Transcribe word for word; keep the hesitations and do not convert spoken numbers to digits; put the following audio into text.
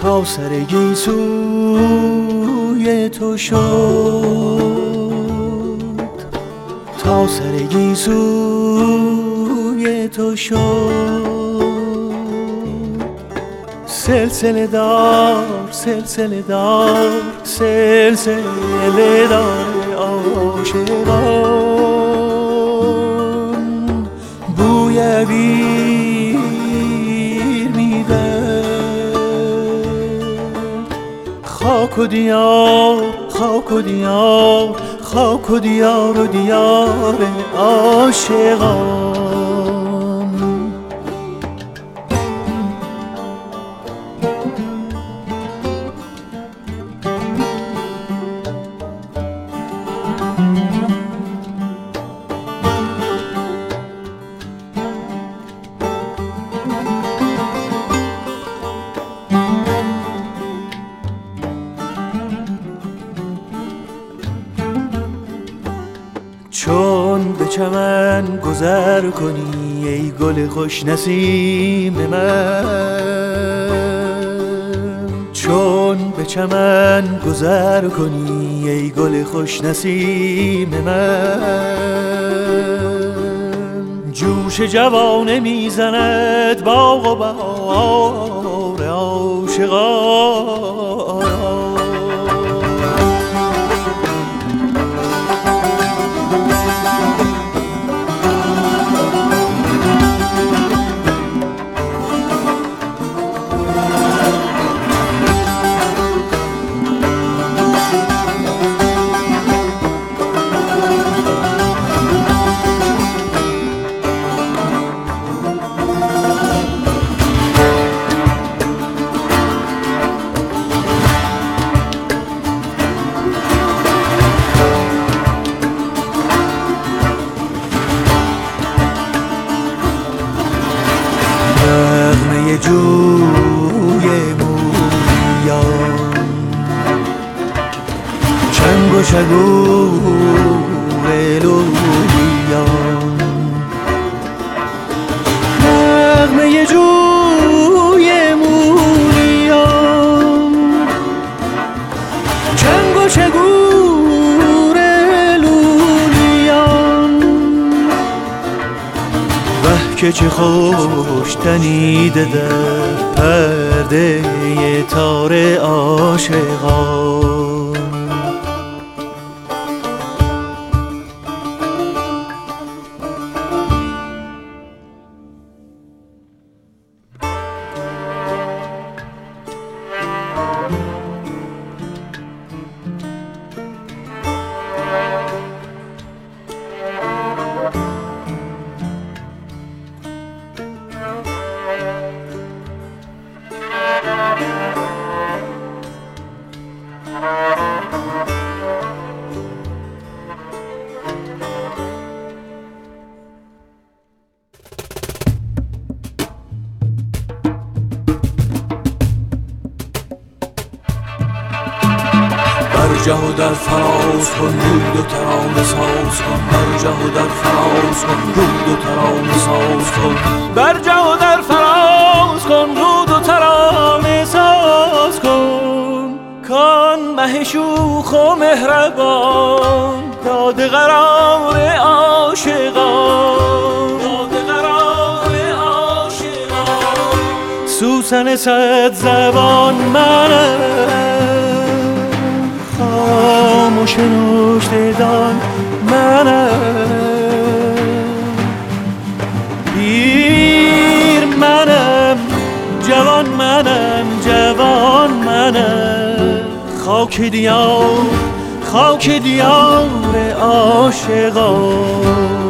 تا سر گیسوی تو شد، تا سر گیسوی تو شد. سلسله دار سلسله دار سلسله دار عاشقان، بوی بیر میده. خاک و دیار خاک و دیار خاک و دیار و دیار عاشقان. چون به چمن گذر کنی ای گل خوش نسیم من، چون به چمن گذر کنی ای گل خوش نسیم من، جوش جوانه میزند باغ و بهار عاشقان. نغمه جوی موریان، چنگ و شگور لولیان. نغمه جوی موریان، چنگ و شگور لولیان. وه که چه خوش تنیده در پرده تار عاشقان. برجه و در فراز کن رود و ترانه ساز کن، برجه و در فراز کن رود و ترانه ساز کن، برجه و در فراز کن رود و ترانه ساز کن. کان مه شوخ و مهربان داده قرار عاشقان، داده قرار عاشقان. سوسن صد زبان منم، خاموش نوشته دان منم. پیر منم جوان منم جوان منم. خاک دیار خاک دیار عاشقان.